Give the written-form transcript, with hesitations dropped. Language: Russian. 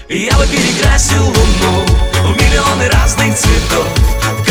Я бы перекрасил луну в миллионы разных цветов.